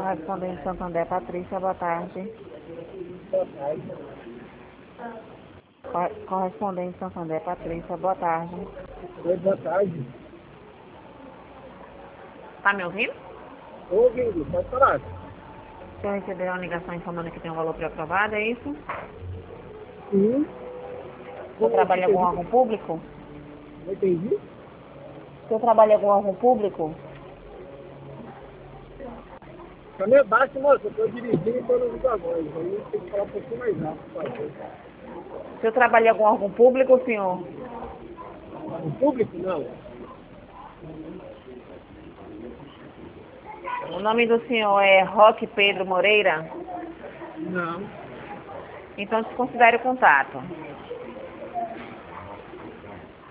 Correspondente Santander, Patrícia, boa tarde. Boa tarde. Correspondente Santander, Patrícia, boa tarde. Oi, boa tarde. Tá me ouvindo? Tô ouvindo, pode falar. O senhor recebeu uma ligação informando que tem um valor pré-aprovado, é isso? Sim. O senhor trabalha em algum órgão público? Não entendi? O senhor trabalha em algum órgão público? Tá meio baixo, moço. Eu tô dirigindo e tô ouvindo a voz. Aí tem que falar um pouquinho mais rápido, por favor. O senhor trabalha em algum órgão público, senhor? O público, não. O nome do senhor é Roque Pedro Moreira? Não. Então desconsidere o contato.